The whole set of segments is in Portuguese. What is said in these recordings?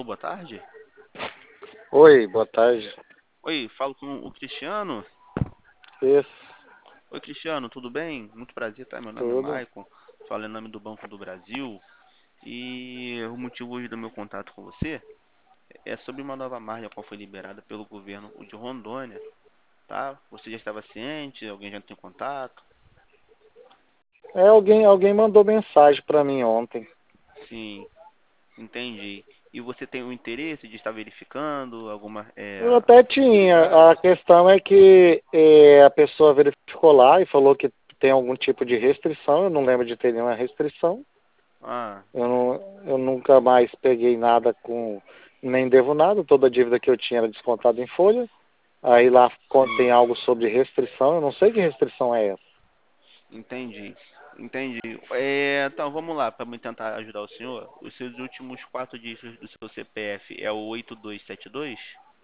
Alô, boa tarde. Oi, boa tarde. Oi, falo com o Cristiano. Isso, Oi, Cristiano, tudo bem? Muito prazer, tá? Meu nome é tudo. Maicon, falo em nome do Banco do Brasil. E o motivo hoje do meu contato com você é sobre uma nova margem a qual foi liberada pelo governo de Rondônia, tá? Você já estava ciente? Alguém já tem contato? Alguém mandou mensagem para mim ontem. Sim, entendi. E você tem o interesse de estar verificando alguma Eu até tinha. A possibilidade? questão é que a pessoa verificou lá e falou que tem algum tipo de restrição. Eu não lembro de ter nenhuma restrição. Ah, Eu nunca mais peguei nada com, nem devo nada. Toda a dívida que eu tinha era descontada em folha. Aí lá tem sim. algo sobre restrição. Eu não sei que restrição é essa. Entendi, entendi. Então, vamos lá, para tentar ajudar o senhor. Os seus últimos quatro dígitos do seu CPF é o 8272.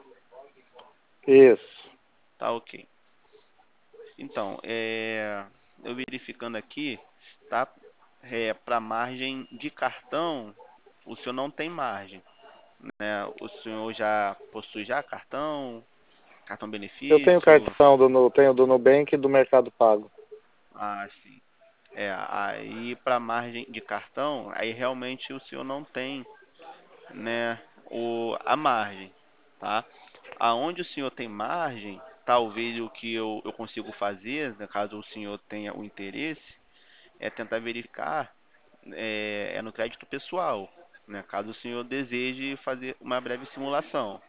Isso. Tá, ok. Então, eu verificando aqui, tá? Para margem de cartão, o senhor não tem margem, né? O senhor já possui já cartão Eu tenho benefício? cartão tenho do Nubank e do Mercado Pago. Ah, sim. Aí para margem de cartão, aí realmente o senhor não tem, né, a margem, tá? Aonde o senhor tem margem, talvez o que eu consigo fazer, né, caso o senhor tenha o interesse, é tentar verificar no crédito pessoal, né, caso o senhor deseje fazer uma breve simulação.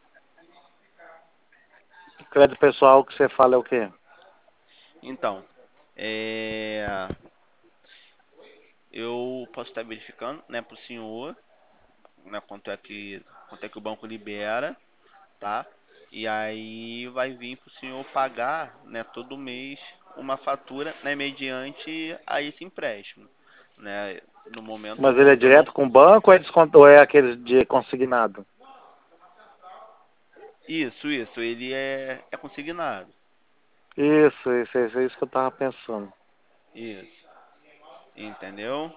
Crédito pessoal que você fala é o quê? Então, é, eu posso estar verificando, né, para o senhor, né, quanto é que o banco libera, tá? E aí vai vir para o senhor pagar, né, todo mês uma fatura, né, mediante a esse empréstimo, né? No momento Mas ele é eu não. direto com o banco ou é, ou é aquele de consignado? Isso, ele é consignado. Isso é isso que eu tava pensando. Isso, entendeu?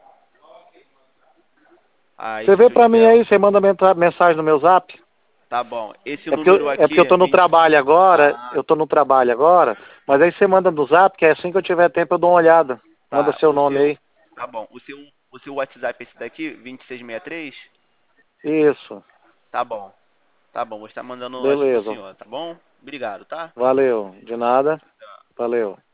Aí Você se o vê senhor pra mim tiver. aí, você manda mensagem no meu zap? Tá bom, esse número É porque aqui eu é tô no 20. trabalho agora, Ah, mas aí você manda no zap, que é assim que eu tiver tempo eu dou uma olhada. Manda tá. seu nome aí. Tá bom. O seu WhatsApp é esse daqui, 2663. Isso, Tá bom. Tá bom, vou estar mandando no WhatsApp pro beleza. senhor, tá bom? Obrigado, tá? Valeu, de nada. Valeu.